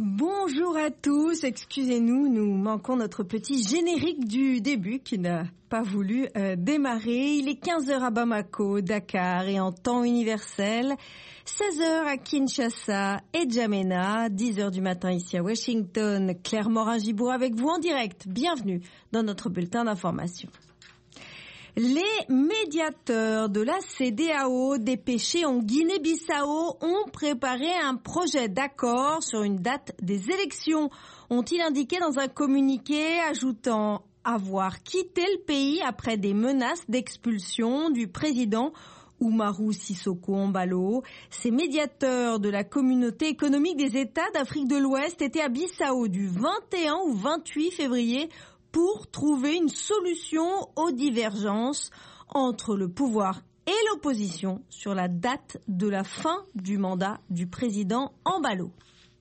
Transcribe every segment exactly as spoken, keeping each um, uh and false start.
Bonjour à tous, excusez-nous, nous manquons notre petit générique du début qui n'a pas voulu euh, démarrer. Il est quinze heures à Bamako, Dakar et en temps universel, seize heures à Kinshasa et Djamena, dix heures du matin ici à Washington. Claire Morin-Gibourg avec vous en direct. Bienvenue dans notre bulletin d'information. Les médiateurs de la C D A O dépêchés en Guinée-Bissau ont préparé un projet d'accord sur une date des élections, ont-ils indiqué dans un communiqué, ajoutant avoir quitté le pays après des menaces d'expulsion du président Oumarou Sissoko Embalo. Ces médiateurs de la communauté économique des États d'Afrique de l'Ouest étaient à Bissau du vingt et un au vingt-huit février pour trouver une solution aux divergences entre le pouvoir et l'opposition sur la date de la fin du mandat du président Embalo.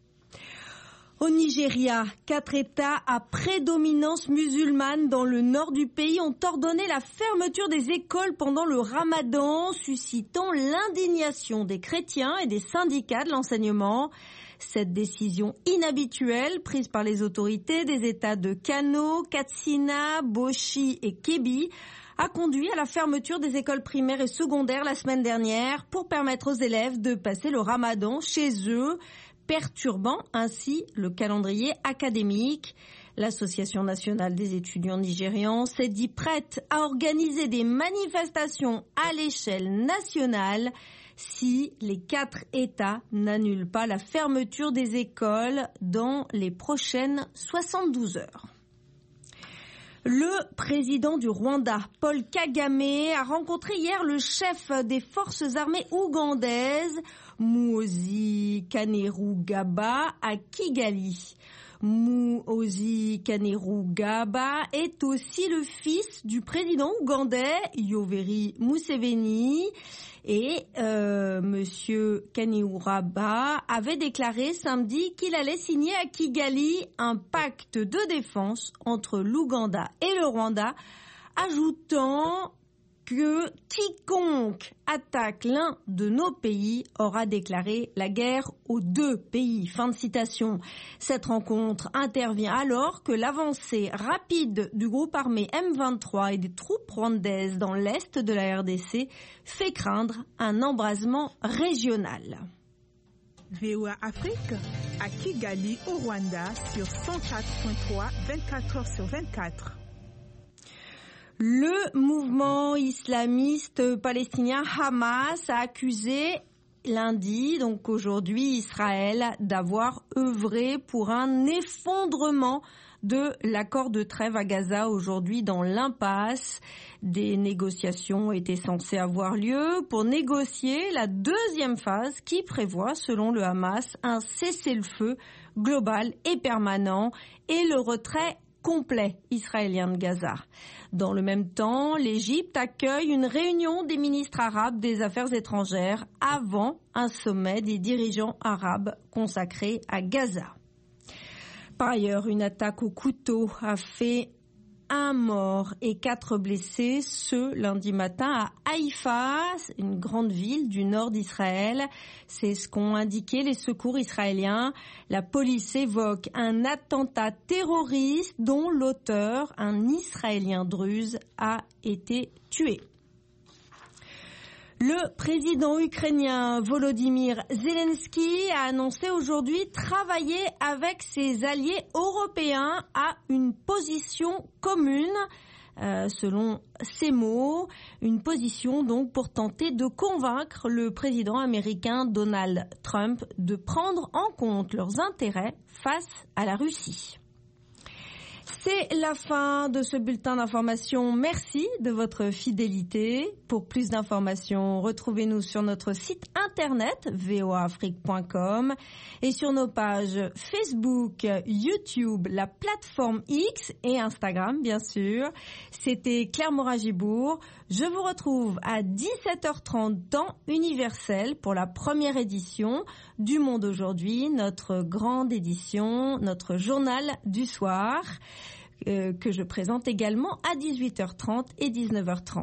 Au Nigeria, quatre États à prédominance musulmane dans le nord du pays ont ordonné la fermeture des écoles pendant le Ramadan, suscitant l'indignation des chrétiens et des syndicats de l'enseignement. Cette décision inhabituelle prise par les autorités des États de Kano, Katsina, Bauchi et Kebbi a conduit à la fermeture des écoles primaires et secondaires la semaine dernière pour permettre aux élèves de passer le Ramadan chez eux, perturbant ainsi le calendrier académique. L'Association nationale des étudiants nigérians s'est dit prête à organiser des manifestations à l'échelle nationale si les quatre États n'annulent pas la fermeture des écoles dans les prochaines soixante-douze heures. Le président du Rwanda, Paul Kagame, a rencontré hier le chef des forces armées ougandaises, Muhoozi Kainerugaba, à Kigali. Muhoozi Kainerugaba est aussi le fils du président ougandais, Yoweri Museveni. Et euh, Monsieur Kainerugaba avait déclaré samedi qu'il allait signer à Kigali un pacte de défense entre l'Ouganda et le Rwanda, ajoutant que quiconque attaque l'un de nos pays aura déclaré la guerre aux deux pays. Fin de citation. Cette rencontre intervient alors que l'avancée rapide du groupe armé M vingt-trois et des troupes rwandaises dans l'est de la R D C fait craindre un embrasement régional. V O A Afrique à Kigali au Rwanda sur cent quatre point trois, vingt-quatre heures sur vingt-quatre. Le mouvement islamiste palestinien Hamas a accusé lundi, donc aujourd'hui, Israël d'avoir œuvré pour un effondrement de l'accord de trêve à Gaza aujourd'hui dans l'impasse. Des négociations étaient censées avoir lieu pour négocier la deuxième phase qui prévoit, selon le Hamas, un cessez-le-feu global et permanent et le retrait complet israélien de Gaza. Dans le même temps, l'Égypte accueille une réunion des ministres arabes des Affaires étrangères avant un sommet des dirigeants arabes consacré à Gaza. Par ailleurs, une attaque au couteau a fait un mort et quatre blessés ce lundi matin à Haïfa, une grande ville du nord d'Israël. C'est ce qu'ont indiqué les secours israéliens. La police évoque un attentat terroriste dont l'auteur, un Israélien druze, a été tué. Le président ukrainien Volodymyr Zelensky a annoncé aujourd'hui travailler avec ses alliés européens à une position commune, euh, selon ses mots, une position donc pour tenter de convaincre le président américain Donald Trump de prendre en compte leurs intérêts face à la Russie. C'est la fin de ce bulletin d'information. Merci de votre fidélité. Pour plus d'informations, retrouvez-nous sur notre site internet v o a afrique point com et sur nos pages Facebook, YouTube, la plateforme X et Instagram, bien sûr. C'était Claire Morin-Gibourg. Je vous retrouve à dix-sept heures trente temps universel pour la première édition du Monde aujourd'hui, notre grande édition, notre journal du soir. Euh, que je présente également à dix-huit heures trente et dix-neuf heures trente.